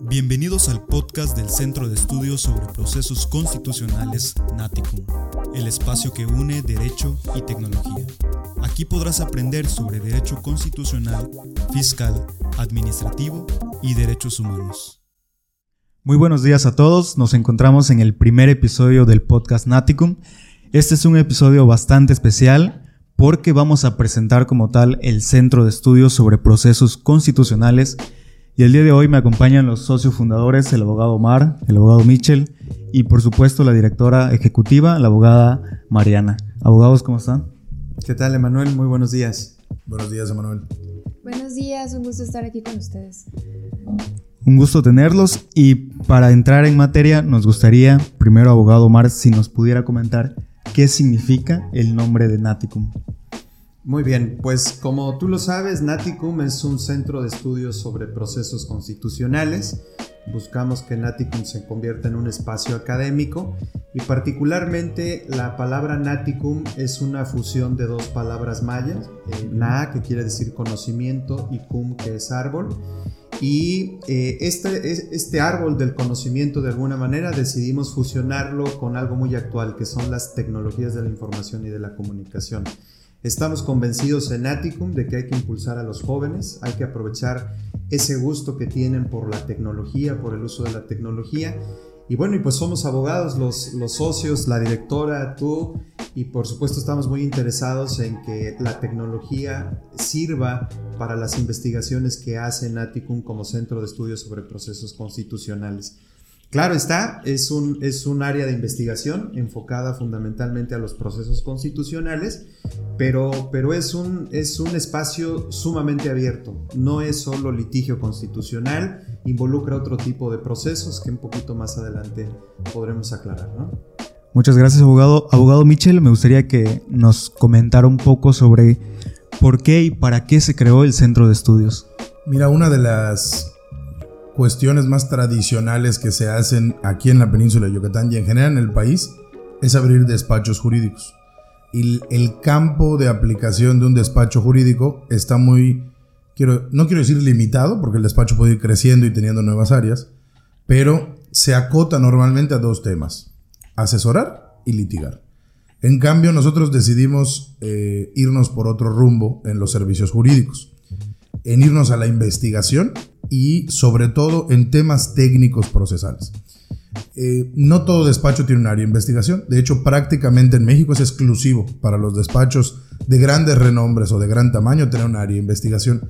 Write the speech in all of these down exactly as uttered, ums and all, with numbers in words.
Bienvenidos al podcast del Centro de Estudios sobre Procesos Constitucionales Naticum, el espacio que une derecho y tecnología. Aquí podrás aprender sobre derecho constitucional, fiscal, administrativo y derechos humanos. Muy buenos días a todos, nos encontramos en el primer episodio del podcast Naticum. Este es un episodio bastante especial porque vamos a presentar como tal el Centro de Estudios sobre Procesos Constitucionales. Y el día de hoy me acompañan los socios fundadores, el abogado Omar, el abogado Michel y por supuesto la directora ejecutiva, la abogada Mariana. Abogados, ¿cómo están? ¿Qué tal, Emanuel? Muy buenos días. Buenos días, Emanuel. Buenos días, un gusto estar aquí con ustedes. Un gusto tenerlos y para entrar en materia nos gustaría, primero abogado Omar, si nos pudiera comentar qué significa el nombre de Naticum. Muy bien, pues como tú lo sabes, Naticum es un centro de estudios sobre procesos constitucionales. Buscamos que Naticum se convierta en un espacio académico y particularmente la palabra Naticum es una fusión de dos palabras mayas, eh, Na, que quiere decir conocimiento, y Cum, que es árbol. Y eh, este, este árbol del conocimiento, de alguna manera, decidimos fusionarlo con algo muy actual, que son las tecnologías de la información y de la comunicación. Estamos convencidos en Naticum de que hay que impulsar a los jóvenes, hay que aprovechar ese gusto que tienen por la tecnología, por el uso de la tecnología. Y bueno, y pues somos abogados, los, los socios, la directora, tú, y por supuesto estamos muy interesados en que la tecnología sirva para las investigaciones que hace Naticum como Centro de Estudios sobre Procesos Constitucionales. Claro está, es un, es un área de investigación enfocada fundamentalmente a los procesos constitucionales, pero, pero es, un, es un espacio sumamente abierto. No es solo litigio constitucional, involucra otro tipo de procesos que un poquito más adelante podremos aclarar, ¿no? Muchas gracias, abogado. Abogado Michel, me gustaría que nos comentara un poco sobre por qué y para qué se creó el Centro de Estudios. Mira, una de las cuestiones más tradicionales que se hacen aquí en la península de Yucatán y en general en el país es abrir despachos jurídicos. Y el campo de aplicación de un despacho jurídico está muy, quiero, no quiero decir limitado, porque el despacho puede ir creciendo y teniendo nuevas áreas, pero se acota normalmente a dos temas: asesorar y litigar. En cambio, nosotros decidimos eh, irnos por otro rumbo en los servicios jurídicos, en irnos a la investigación y sobre todo en temas técnicos procesales. Eh, no todo despacho tiene un área de investigación. De hecho, prácticamente en México es exclusivo para los despachos de grandes renombres o de gran tamaño tener un área de investigación.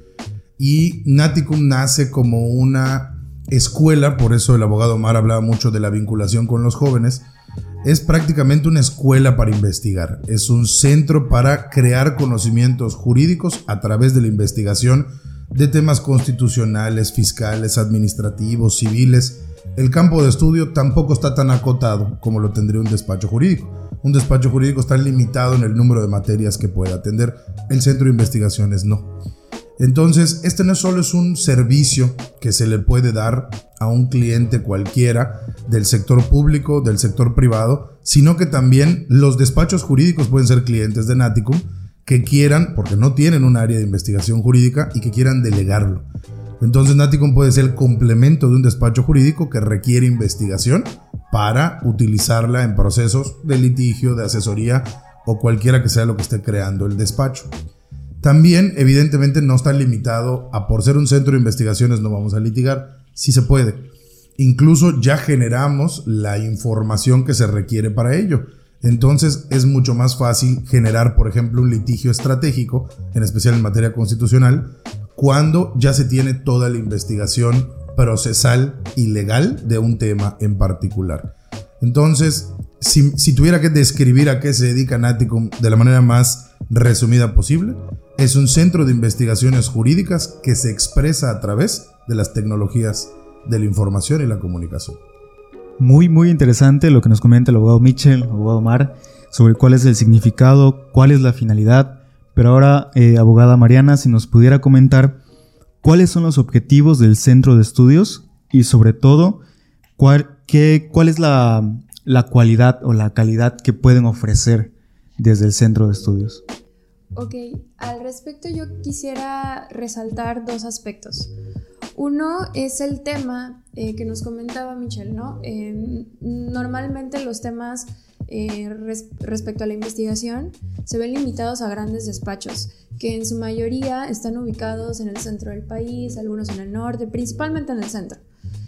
Y Naticum nace como una escuela, por eso el abogado Omar hablaba mucho de la vinculación con los jóvenes. Es prácticamente una escuela para investigar. Es un centro para crear conocimientos jurídicos a través de la investigación de temas constitucionales, fiscales, administrativos, civiles. El campo de estudio tampoco está tan acotado como lo tendría un despacho jurídico. Un despacho jurídico está limitado en el número de materias que puede atender. El centro de investigaciones no. Entonces, este no solo es un servicio que se le puede dar a un cliente cualquiera del sector público, del sector privado, sino que también los despachos jurídicos pueden ser clientes de Naticum que quieran, porque no tienen un área de investigación jurídica y que quieran delegarlo. Entonces Naticum puede ser el complemento de un despacho jurídico que requiere investigación para utilizarla en procesos de litigio, de asesoría o cualquiera que sea lo que esté creando el despacho. También, evidentemente, no está limitado a por ser un centro de investigaciones no vamos a litigar. Sí se puede. Incluso ya generamos la información que se requiere para ello. Entonces es mucho más fácil generar, por ejemplo, un litigio estratégico, en especial en materia constitucional, cuando ya se tiene toda la investigación procesal y legal de un tema en particular. Entonces, si, si tuviera que describir a qué se dedica Naticum de la manera más resumida posible, es un centro de investigaciones jurídicas que se expresa a través de las tecnologías de la información y la comunicación. Muy, muy interesante lo que nos comenta el abogado Michel, el abogado Omar, sobre cuál es el significado, cuál es la finalidad. Pero ahora, eh, abogada Mariana, si nos pudiera comentar cuáles son los objetivos del centro de estudios y sobre todo, cuál, qué, cuál es la, la cualidad o la calidad que pueden ofrecer desde el centro de estudios. Ok, al respecto yo quisiera resaltar dos aspectos. Uno es el tema eh, que nos comentaba Michelle, ¿no? Eh, normalmente los temas eh, res- respecto a la investigación se ven limitados a grandes despachos, que en su mayoría están ubicados en el centro del país, algunos en el norte, principalmente en el centro.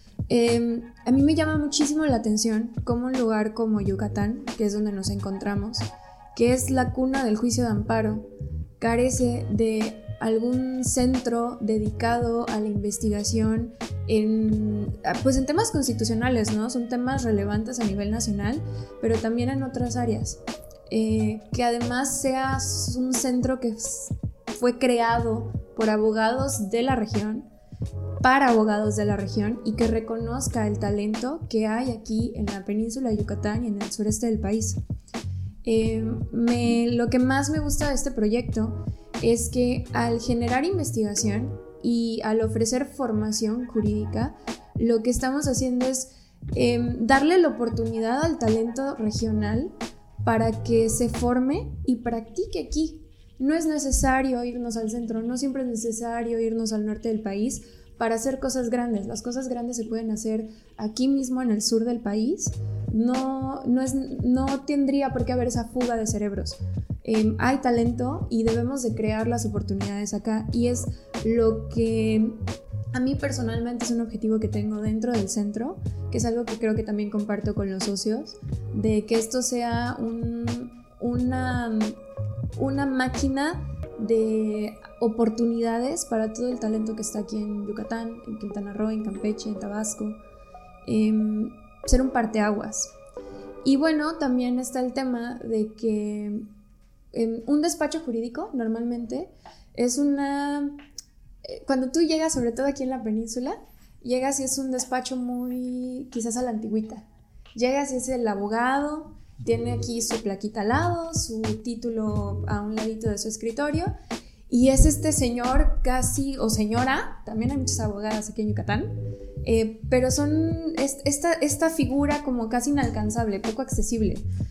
Eh, a mí me llama muchísimo la atención cómo un lugar como Yucatán, que es donde nos encontramos, que es la cuna del juicio de amparo, carece de algún centro dedicado a la investigación en, pues en temas constitucionales, ¿no? Son temas relevantes a nivel nacional, pero también en otras áreas. Eh, que además sea un centro que fue creado por abogados de la región, para abogados de la región, y que reconozca el talento que hay aquí en la península de Yucatán y en el sureste del país. Eh, me, lo que más me gusta de este proyecto es que al generar investigación y al ofrecer formación jurídica, lo que estamos haciendo es eh, darle la oportunidad al talento regional para que se forme y practique aquí. No es necesario irnos al centro, no siempre es necesario irnos al norte del país para hacer cosas grandes. Las cosas grandes se pueden hacer aquí mismo en el sur del país. No, no, es, no tendría por qué haber esa fuga de cerebros. Eh, hay talento y debemos de crear las oportunidades acá, y es lo que a mí personalmente es un objetivo que tengo dentro del centro, que es algo que creo que también comparto con los socios, de que esto sea un, una, una máquina de oportunidades para todo el talento que está aquí en Yucatán, en Quintana Roo, en Campeche, en Tabasco, eh, ser un parteaguas. Y bueno, también está el tema de que eh, un despacho jurídico normalmente es una... Eh, cuando tú llegas, sobre todo aquí en la península, llegas y es un despacho muy quizás a la antigüita. Llegas y es el abogado, tiene aquí su plaquita al lado, su título a un ladito de su escritorio, y es este señor casi, o señora, también hay muchas abogadas aquí en Yucatán, eh, pero son es, esta, esta figura como casi inalcanzable, poco accesible.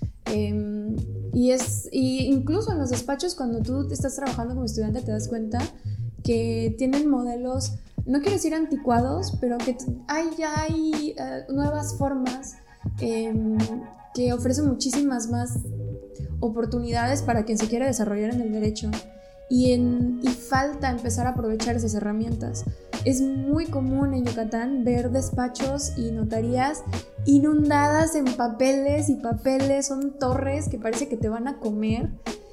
Eh, y es y incluso en los despachos, cuando tú estás trabajando como estudiante, te das cuenta que tienen modelos, no quiero decir anticuados, pero que hay, ya hay uh, nuevas formas eh, que ofrecen muchísimas más oportunidades para quien se quiera desarrollar en el derecho, y, en, y falta empezar a aprovechar esas herramientas. Es muy común en Yucatán ver despachos y notarías inundadas en papeles y papeles, son torres que parece que te van a comer,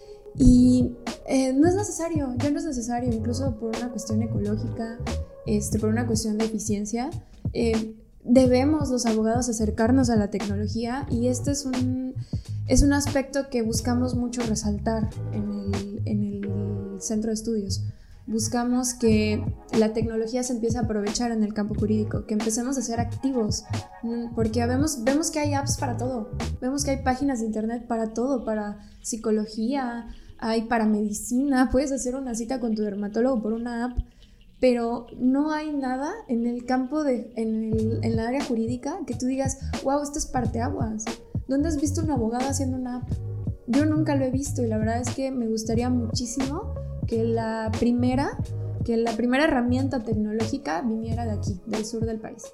y eh, no es necesario, ya no es necesario, incluso por una cuestión ecológica, este, por una cuestión de eficiencia. Eh, debemos los abogados acercarnos a la tecnología, y este es un, es un aspecto que buscamos mucho resaltar en el, en el centro de estudios. Buscamos que la tecnología se empiece a aprovechar en el campo jurídico, que empecemos a ser activos, porque vemos, vemos que hay apps para todo, vemos que hay páginas de internet para todo, para psicología, hay para medicina, puedes hacer una cita con tu dermatólogo por una app, pero no hay nada en el campo, de, en, el, en la área jurídica que tú digas, wow, esto es parteaguas. ¿Dónde has visto un abogado haciendo una app? Yo nunca lo he visto, y la verdad es que me gustaría muchísimo que la primera, que la primera herramienta tecnológica viniera de aquí, del sur del país.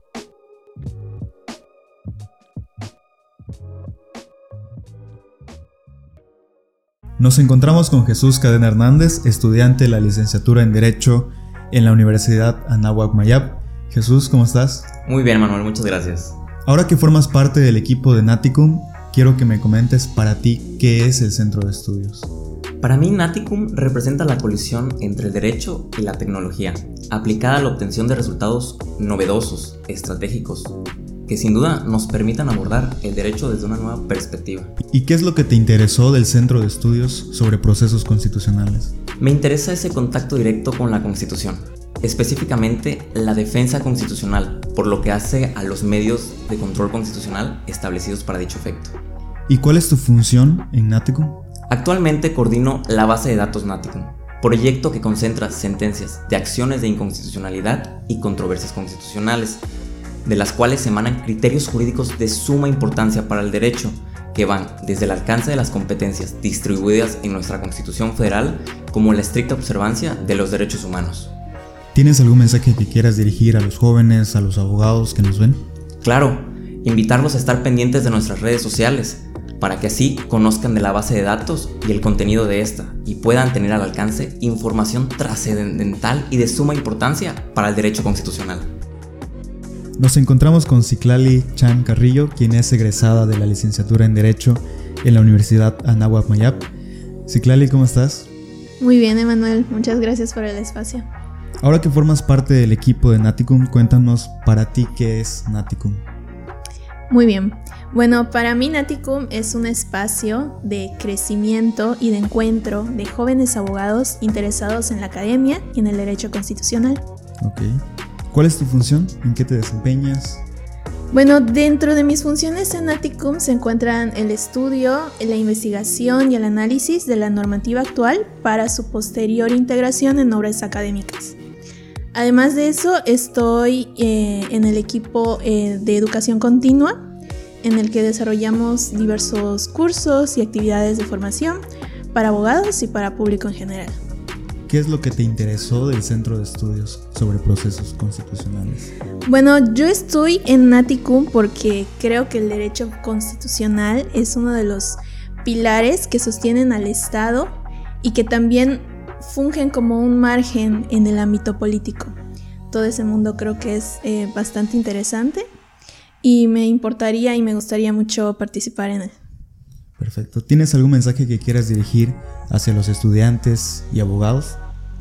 Nos encontramos con Jesús Cadena Hernández, estudiante de la licenciatura en Derecho en la Universidad Anáhuac Mayab. Jesús, ¿cómo estás? Muy bien, Manuel, muchas gracias. Ahora que formas parte del equipo de Naticum, quiero que me comentes para ti qué es el centro de estudios. Para mí, Naticum representa la colisión entre el derecho y la tecnología, aplicada a la obtención de resultados novedosos, estratégicos, que sin duda nos permitan abordar el derecho desde una nueva perspectiva. ¿Y qué es lo que te interesó del centro de estudios sobre procesos constitucionales? Me interesa ese contacto directo con la Constitución, específicamente la defensa constitucional, por lo que hace a los medios de control constitucional establecidos para dicho efecto. ¿Y cuál es tu función en Naticum? Actualmente coordino la base de datos Naticum, proyecto que concentra sentencias de acciones de inconstitucionalidad y controversias constitucionales, de las cuales emanan criterios jurídicos de suma importancia para el derecho, que van desde el alcance de las competencias distribuidas en nuestra Constitución Federal como la estricta observancia de los derechos humanos. ¿Tienes algún mensaje que quieras dirigir a los jóvenes, a los abogados que nos ven? Claro, invitarlos a estar pendientes de nuestras redes sociales, para que así conozcan de la base de datos y el contenido de esta y puedan tener al alcance información trascendental y de suma importancia para el derecho constitucional. Nos encontramos con Citlali Chan Carrillo, quien es egresada de la licenciatura en Derecho en la Universidad Anáhuac Mayap. Citlali, ¿cómo estás? Muy bien, Emanuel, muchas gracias por el espacio. Ahora que formas parte del equipo de Naticum, cuéntanos para ti qué es Naticum. Muy bien. Bueno, para mí Naticum es un espacio de crecimiento y de encuentro de jóvenes abogados interesados en la academia y en el derecho constitucional. Ok. ¿Cuál es tu función? ¿En qué te desempeñas? Bueno, dentro de mis funciones en Naticum se encuentran el estudio, la investigación y el análisis de la normativa actual para su posterior integración en obras académicas. Además de eso, estoy eh, en el equipo eh, de educación continua, en el que desarrollamos diversos cursos y actividades de formación para abogados y para público en general. ¿Qué es lo que te interesó del Centro de Estudios sobre Procesos Constitucionales? Bueno, yo estoy en Naticum porque creo que el derecho constitucional es uno de los pilares que sostienen al Estado y que también fungen como un margen en el ámbito político. Todo ese mundo creo que es eh, bastante interesante y me importaría y me gustaría mucho participar en él. Perfecto. ¿Tienes algún mensaje que quieras dirigir hacia los estudiantes y abogados?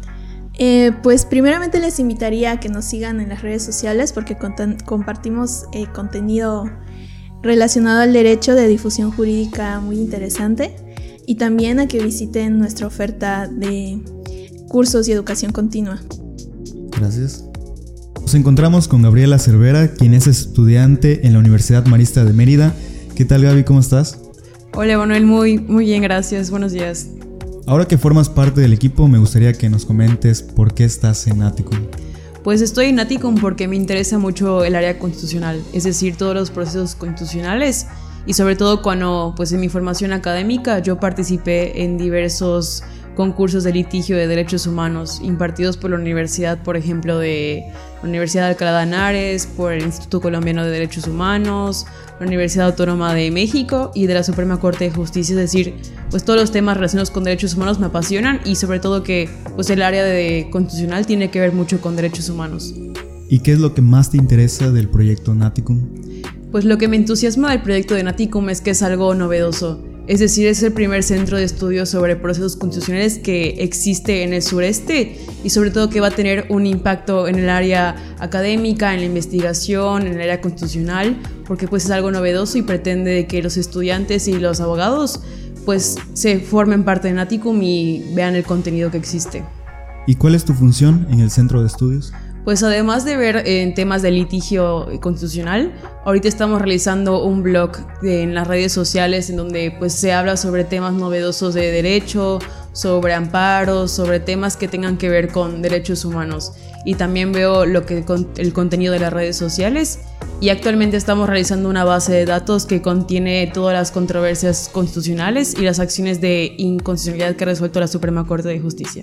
Eh, pues primeramente les invitaría a que nos sigan en las redes sociales porque cont- compartimos eh, contenido relacionado al derecho de difusión jurídica muy interesante y también a que visiten nuestra oferta de cursos y educación continua. Gracias. Nos encontramos con Gabriela Cervera, quien es estudiante en la Universidad Marista de Mérida. ¿Qué tal, Gaby? ¿Cómo estás? Hola, Manuel, muy, muy bien, gracias. Buenos días. Ahora que formas parte del equipo, me gustaría que nos comentes por qué estás en Naticum. Pues estoy en Naticum porque me interesa mucho el área constitucional, es decir, todos los procesos constitucionales y sobre todo cuando pues en mi formación académica yo participé en diversos concursos de litigio de derechos humanos impartidos por la universidad, por ejemplo, de la Universidad de Alcalá de Henares, por el Instituto Colombiano de Derechos Humanos, la Universidad Autónoma de México y de la Suprema Corte de Justicia. Es decir, pues todos los temas relacionados con derechos humanos me apasionan y sobre todo que pues el área de constitucional tiene que ver mucho con derechos humanos. ¿Y qué es lo que más te interesa del proyecto Naticum? Pues lo que me entusiasma del proyecto de Naticum es que es algo novedoso. Es decir, es el primer centro de estudios sobre procesos constitucionales que existe en el sureste y sobre todo que va a tener un impacto en el área académica, en la investigación, en el área constitucional, porque pues es algo novedoso y pretende que los estudiantes y los abogados pues se formen parte de Naticum y vean el contenido que existe. ¿Y cuál es tu función en el centro de estudios? Pues además de ver en temas de litigio constitucional, ahorita estamos realizando un blog de, en las redes sociales en donde pues se habla sobre temas novedosos de derecho, sobre amparos, sobre temas que tengan que ver con derechos humanos. Y también veo lo que, el contenido de las redes sociales y actualmente estamos realizando una base de datos que contiene todas las controversias constitucionales y las acciones de inconstitucionalidad que ha resuelto la Suprema Corte de Justicia.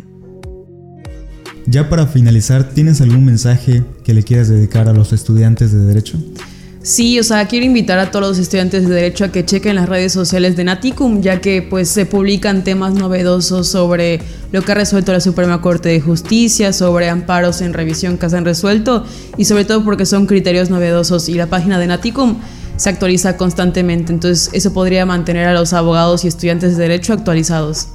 Ya para finalizar, ¿tienes algún mensaje que le quieras dedicar a los estudiantes de Derecho? Sí, o sea, quiero invitar a todos los estudiantes de Derecho a que chequen las redes sociales de Naticum, ya que pues se publican temas novedosos sobre lo que ha resuelto la Suprema Corte de Justicia, sobre amparos en revisión que se han resuelto y sobre todo porque son criterios novedosos y la página de Naticum se actualiza constantemente, entonces eso podría mantener a los abogados y estudiantes de Derecho actualizados.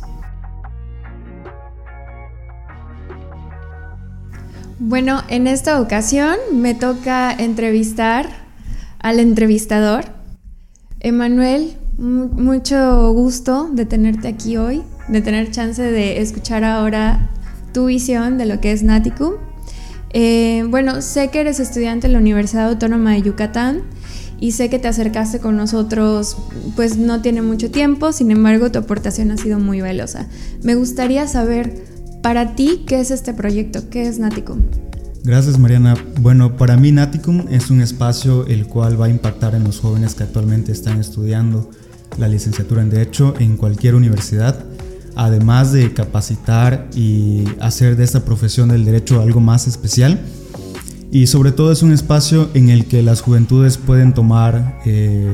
Bueno, en esta ocasión me toca entrevistar al entrevistador. Emanuel, mu- mucho gusto de tenerte aquí hoy, de tener chance de escuchar ahora tu visión de lo que es Naticum. Eh, bueno, sé que eres estudiante en la Universidad Autónoma de Yucatán y sé que te acercaste con nosotros, pues no tiene mucho tiempo, sin embargo tu aportación ha sido muy valiosa. Me gustaría saber, para ti, ¿qué es este proyecto? ¿Qué es Naticum? Gracias, Mariana. Bueno, para mí Naticum es un espacio el cual va a impactar en los jóvenes que actualmente están estudiando la licenciatura en Derecho en cualquier universidad, además de capacitar y hacer de esta profesión del derecho algo más especial. Y sobre todo es un espacio en el que las juventudes pueden tomar eh,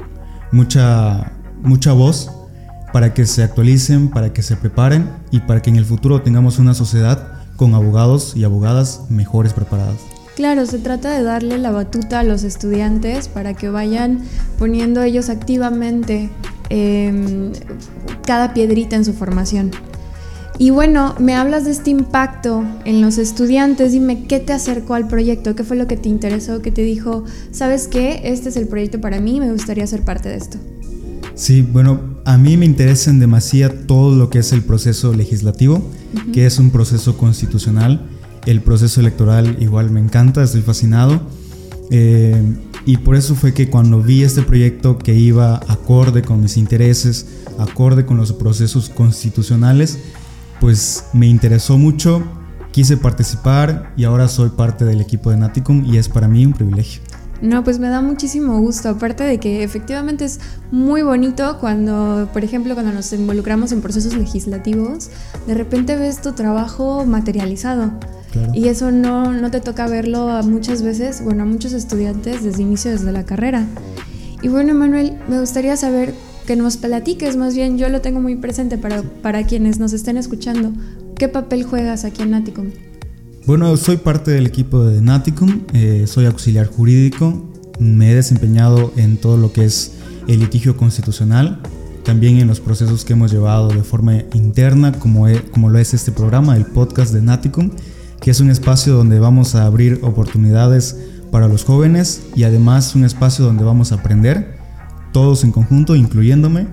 mucha, mucha voz para que se actualicen, para que se preparen y para que en el futuro tengamos una sociedad con abogados y abogadas mejores preparadas. Claro, se trata de darle la batuta a los estudiantes para que vayan poniendo ellos activamente eh, cada piedrita en su formación. Y bueno, me hablas de este impacto en los estudiantes. Dime, ¿qué te acercó al proyecto? ¿Qué fue lo que te interesó? ¿Qué te dijo? ¿Sabes qué? Este es el proyecto para mí, me gustaría ser parte de esto. Sí, bueno, a mí me interesa en demasía todo lo que es el proceso legislativo, uh-huh. que es un proceso constitucional. El proceso electoral igual me encanta, estoy fascinado. Eh, y por eso fue que cuando vi este proyecto que iba acorde con mis intereses, acorde con los procesos constitucionales, pues me interesó mucho, quise participar y ahora soy parte del equipo de Naticum y es para mí un privilegio. No, pues me da muchísimo gusto, aparte de que efectivamente es muy bonito cuando, por ejemplo, cuando nos involucramos en procesos legislativos, de repente ves tu trabajo materializado. Claro. Y eso no, no te toca verlo a muchas veces, bueno, a muchos estudiantes desde inicio, desde la carrera. Y bueno, Manuel, me gustaría saber que nos platiques, más bien yo lo tengo muy presente para, para quienes nos estén escuchando. ¿Qué papel juegas aquí en Naticum? Bueno, soy parte del equipo de Naticum, eh, soy auxiliar jurídico, me he desempeñado en todo lo que es el litigio constitucional, también en los procesos que hemos llevado de forma interna, como, he, como lo es este programa, el podcast de Naticum, que es un espacio donde vamos a abrir oportunidades para los jóvenes y además un espacio donde vamos a aprender, todos en conjunto, incluyéndome,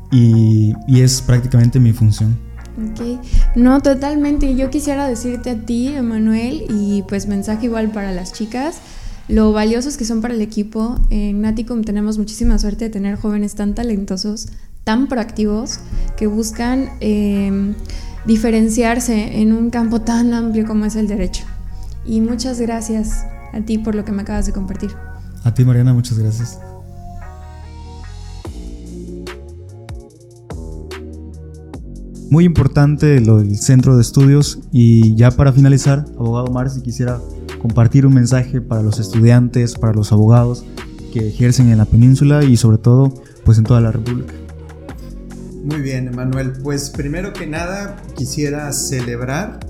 y, y es prácticamente mi función. Ok, no, totalmente. Yo quisiera decirte a ti, Emanuel, y pues mensaje igual para las chicas, lo valiosos que son para el equipo. En Naticum tenemos muchísima suerte de tener jóvenes tan talentosos, tan proactivos, que buscan eh, diferenciarse en un campo tan amplio como es el derecho. Y muchas gracias a ti por lo que me acabas de compartir. A ti, Mariana, muchas gracias. Muy importante lo del centro de estudios. Y ya para finalizar, abogado Mar, si quisiera compartir un mensaje para los estudiantes, para los abogados que ejercen en la península y sobre todo pues en toda la República. Muy bien, Emanuel, pues primero que nada quisiera celebrar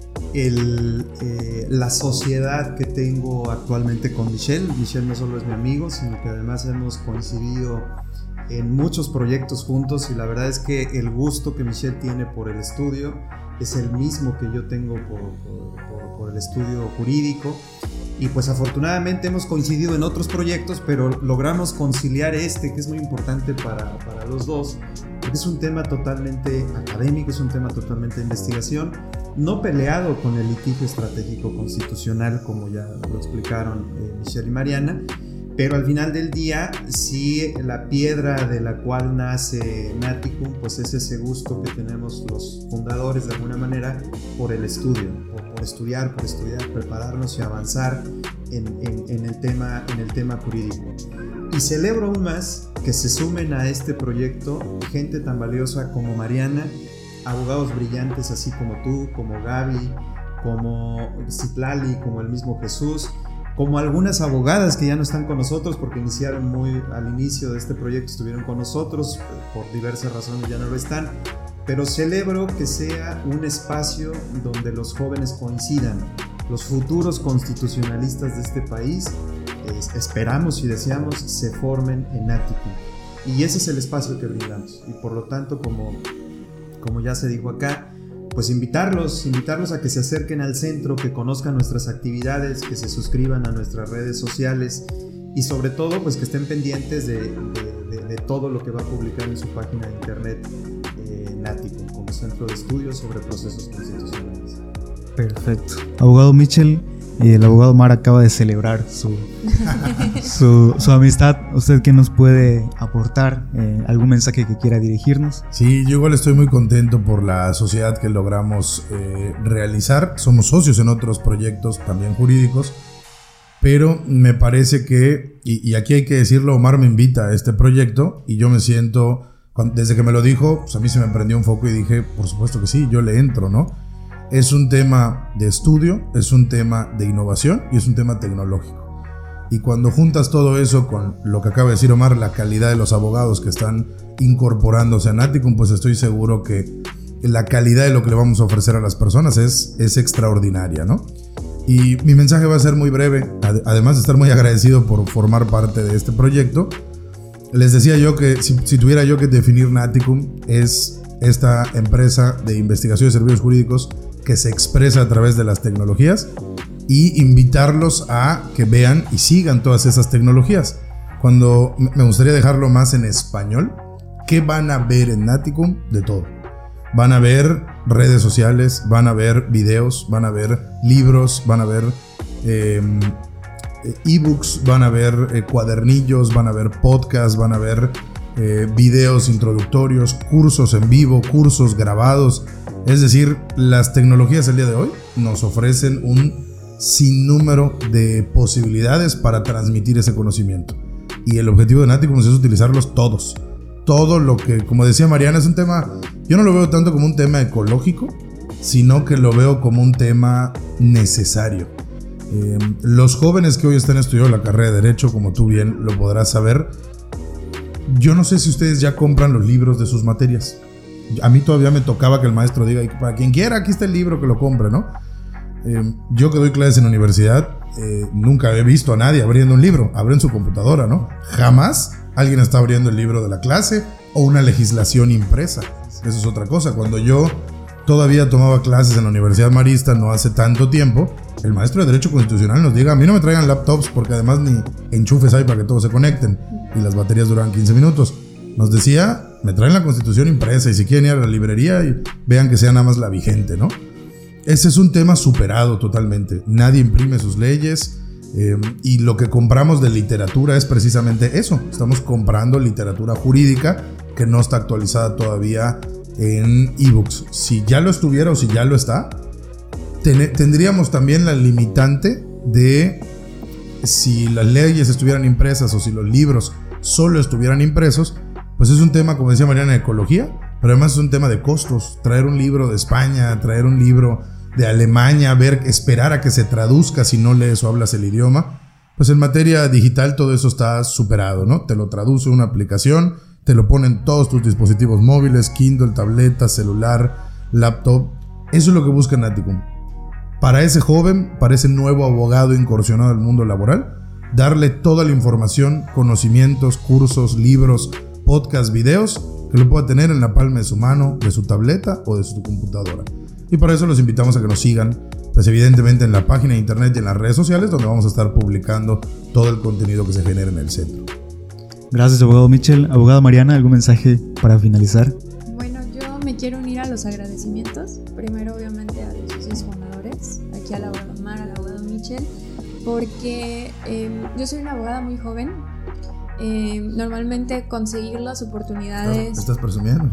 el, eh, la sociedad que tengo actualmente con Michelle. Michelle no solo es mi amigo, sino que además hemos coincidido en muchos proyectos juntos y la verdad es que el gusto que Michelle tiene por el estudio es el mismo que yo tengo por, por, por, por el estudio jurídico y pues afortunadamente hemos coincidido en otros proyectos, pero logramos conciliar este que es muy importante para, para los dos, porque es un tema totalmente académico, es un tema totalmente de investigación, no peleado con el litigio estratégico constitucional como ya lo explicaron eh, Michelle y Mariana, pero al final del día, sí, la piedra de la cual nace Naticum, pues es ese gusto que tenemos los fundadores de alguna manera por el estudio, por, por estudiar, por estudiar, prepararnos y avanzar en, en, en, el tema, en el tema jurídico. Y celebro aún más que se sumen a este proyecto gente tan valiosa como Mariana, abogados brillantes así como tú, como Gaby, como Citlali, como el mismo Jesús, como algunas abogadas que ya no están con nosotros porque iniciaron muy al inicio de este proyecto, estuvieron con nosotros, por diversas razones ya no lo están, pero celebro que sea un espacio donde los jóvenes coincidan, los futuros constitucionalistas de este país, eh, esperamos y deseamos se formen en Naticum, y ese es el espacio que brindamos, y por lo tanto, como, como ya se dijo acá, pues invitarlos, invitarlos a que se acerquen al centro, que conozcan nuestras actividades, que se suscriban a nuestras redes sociales y sobre todo pues que estén pendientes de, de, de, de todo lo que va a publicar en su página de internet eh, Naticum, como centro de estudios sobre procesos constitucionales. Perfecto. Abogado Mitchell, y el abogado Mar acaba de celebrar su, su, su amistad. ¿Usted qué nos puede aportar? Eh, ¿Algún mensaje que quiera dirigirnos? Sí, yo igual estoy muy contento por la sociedad que logramos eh, realizar. Somos socios en otros proyectos también jurídicos, pero me parece que, y, y aquí hay que decirlo, Omar me invita a este proyecto y yo me siento Cuando, desde que me lo dijo, pues a mí se me prendió un foco y dije, por supuesto que sí, yo le entro, ¿no? Es un tema de estudio, es un tema de innovación y es un tema tecnológico. Y cuando juntas todo eso con lo que acaba de decir Omar, la calidad de los abogados que están incorporándose a Naticum, pues estoy seguro que la calidad de lo que le vamos a ofrecer a las personas es, es extraordinaria, ¿no? Y mi mensaje va a ser muy breve, además de estar muy agradecido por formar parte de este proyecto. Les decía yo que si, si tuviera yo que definir Naticum, es esta empresa de investigación de servicios jurídicos que se expresa a través de las tecnologías, y invitarlos a que vean y sigan todas esas tecnologías. Cuando me gustaría dejarlo más en español, ¿qué van a ver en Naticum? De todo. Van a ver redes sociales, van a ver videos, van a ver libros, van a ver eh, ebooks, van a ver eh, cuadernillos, van a ver podcasts, van a ver eh, videos introductorios, cursos en vivo, cursos grabados. Es decir, las tecnologías del día de hoy nos ofrecen un sinnúmero de posibilidades para transmitir ese conocimiento. Y el objetivo de Naticum es utilizarlos todos. Todo lo que, como decía Mariana, es un tema, yo no lo veo tanto como un tema ecológico, sino que lo veo como un tema necesario. Eh, los jóvenes que hoy están estudiando la carrera de Derecho, como tú bien lo podrás saber, yo no sé si ustedes ya compran los libros de sus materias. A mí todavía me tocaba que el maestro diga, para quien quiera, aquí está el libro, que lo compre, ¿no? Eh, yo que doy clases en la universidad, eh, nunca he visto a nadie abriendo un libro. Abren su computadora, ¿no? Jamás alguien está abriendo el libro de la clase o una legislación impresa. Eso es otra cosa. Cuando yo todavía tomaba clases en la Universidad Marista no hace tanto tiempo, el maestro de Derecho Constitucional nos diga, a mí no me traigan laptops porque además ni enchufes hay para que todos se conecten y las baterías duran quince minutos. Nos decía, me traen la Constitución impresa y si quieren ir a la librería y vean que sea nada más la vigente, ¿no? Ese es un tema superado totalmente. Nadie imprime sus leyes eh, y lo que compramos de literatura es precisamente eso. Estamos comprando literatura jurídica que no está actualizada todavía en ebooks. Si ya lo estuviera o si ya lo está, ten- tendríamos también la limitante de si las leyes estuvieran impresas o si los libros solo estuvieran impresos, pues es un tema, como decía Mariana, de ecología, pero además es un tema de costos. Traer un libro de España, traer un libro de Alemania, ver, esperar a que se traduzca si no lees o hablas el idioma, pues en materia digital todo eso está superado, ¿no? Te lo traduce una aplicación, te lo ponen todos tus dispositivos móviles, Kindle, tableta, celular, laptop. Eso es lo que busca Naticum. Para ese joven, para ese nuevo abogado incursionado al mundo laboral, darle toda la información, conocimientos, cursos, libros, podcasts, videos, que lo pueda tener en la palma de su mano, de su tableta o de su computadora. Y para eso los invitamos a que nos sigan, pues evidentemente en la página de internet y en las redes sociales, donde vamos a estar publicando todo el contenido que se genera en el centro. Gracias, abogado Michel. Abogada Mariana, ¿algún mensaje para finalizar? Bueno, yo me quiero unir a los agradecimientos. Primero, obviamente, a los socios fundadores, aquí al abogado Omar, al abogado Michel, porque eh, yo soy una abogada muy joven. Eh, normalmente conseguir las oportunidades... ¿Me estás presumiendo?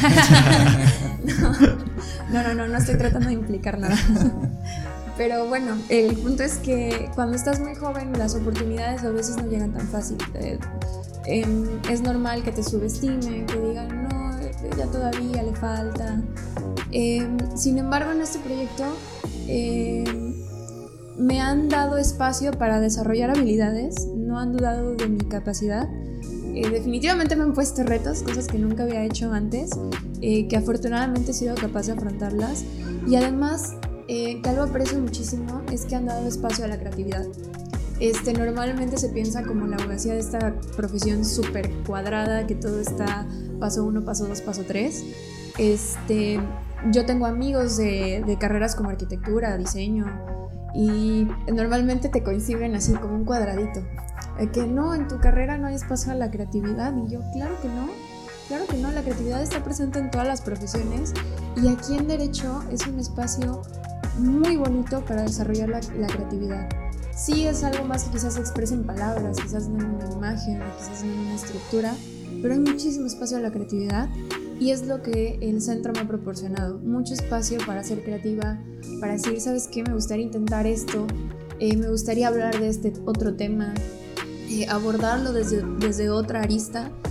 no, no, no, no estoy tratando de implicar nada. Pero bueno, el punto es que cuando estás muy joven las oportunidades a veces no llegan tan fácil. Eh, eh, es normal que te subestimen, que digan, no, ya todavía le falta. Eh, sin embargo, en este proyecto... Eh, me han dado espacio para desarrollar habilidades, no han dudado de mi capacidad. Eh, definitivamente me han puesto retos, cosas que nunca había hecho antes, eh, que afortunadamente he sido capaz de afrontarlas. Y además, eh, que algo aprecio muchísimo es que han dado espacio a la creatividad. Este, normalmente se piensa como la abogacía de esta profesión súper cuadrada, que todo está paso uno, paso dos, paso tres. Este, yo tengo amigos de, de carreras como arquitectura, diseño, y normalmente te coinciden así como un cuadradito, eh, que no, en tu carrera no hay espacio a la creatividad. Y yo, claro que no, claro que no, la creatividad está presente en todas las profesiones y aquí en Derecho es un espacio muy bonito para desarrollar la, la creatividad. Sí es algo más que quizás se exprese en palabras, quizás no en una imagen, quizás no en una estructura, pero hay muchísimo espacio a la creatividad. Y es lo que el centro me ha proporcionado, mucho espacio para ser creativa, para decir, ¿sabes qué? Me gustaría intentar esto, eh, me gustaría hablar de este otro tema, eh, abordarlo desde, desde otra arista.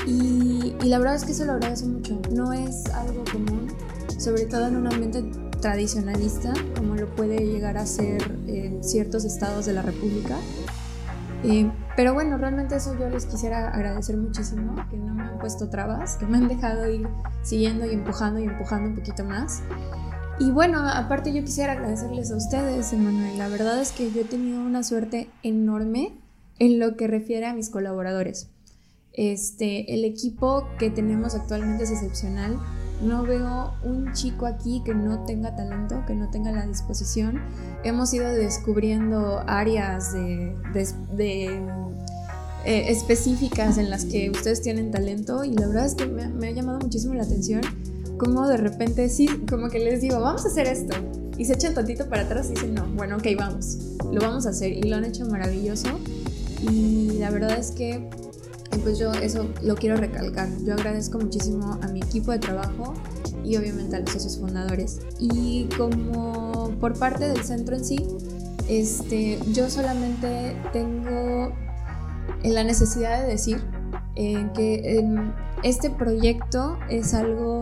Y, y la verdad es que eso lo agradezco mucho. No es algo común, sobre todo en un ambiente tradicionalista, como lo puede llegar a ser en ciertos estados de la República. Eh, pero bueno, realmente eso yo les quisiera agradecer muchísimo, que no me han puesto trabas, que me han dejado ir siguiendo y empujando y empujando un poquito más. Y bueno, aparte yo quisiera agradecerles a ustedes, Emanuel. La verdad es que yo he tenido una suerte enorme en lo que refiere a mis colaboradores. Este, el equipo que tenemos actualmente es excepcional. No veo un chico aquí que no tenga talento, que no tenga la disposición. Hemos ido descubriendo áreas de, de, de, eh, específicas en las que ustedes tienen talento, y la verdad es que me, me ha llamado muchísimo la atención cómo de repente sí, como que les digo, vamos a hacer esto, y se echan tantito para atrás y dicen, no, bueno, ok, vamos, lo vamos a hacer, y lo han hecho maravilloso. Y la verdad es que pues yo eso lo quiero recalcar. Yo agradezco muchísimo a mi equipo de trabajo y obviamente a los socios fundadores. Y como por parte del centro en sí, este, yo solamente tengo la necesidad de decir eh, que eh, este proyecto es algo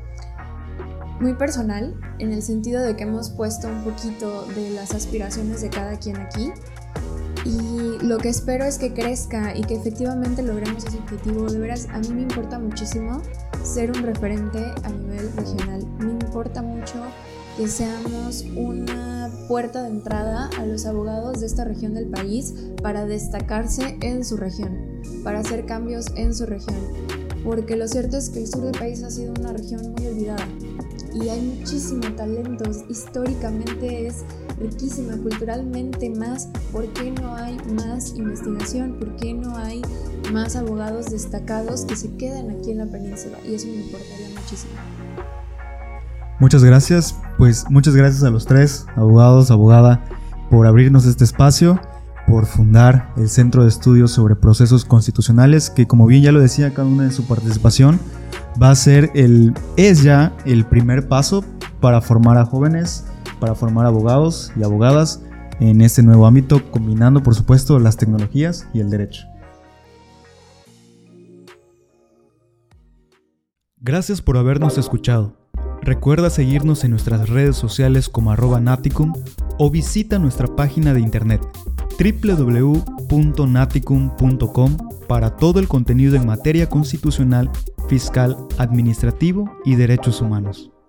muy personal, en el sentido de que hemos puesto un poquito de las aspiraciones de cada quien aquí. Y lo que espero es que crezca y que efectivamente logremos ese objetivo. De veras, a mí me importa muchísimo ser un referente a nivel regional. Me importa mucho que seamos una puerta de entrada a los abogados de esta región del país para destacarse en su región, para hacer cambios en su región. Porque lo cierto es que el sur del país ha sido una región muy olvidada y hay muchísimo talento. Históricamente es riquísima, culturalmente más. ¿Por qué no hay más investigación? ¿Por qué no hay más abogados destacados que se quedan aquí en la península? Y eso me importaría muchísimo. Muchas gracias, pues muchas gracias a los tres, abogados, abogada, por abrirnos este espacio, por fundar el Centro de Estudios sobre Procesos Constitucionales, que como bien ya lo decía cada una de su participación, va a ser el, es ya el primer paso para formar a jóvenes, para formar abogados y abogadas en este nuevo ámbito, combinando por supuesto las tecnologías y el derecho. Gracias por habernos escuchado. Recuerda seguirnos en nuestras redes sociales como arroba naticum o visita nuestra página de internet doble u doble u doble u punto naticum punto com para todo el contenido en materia constitucional, fiscal, administrativo y derechos humanos.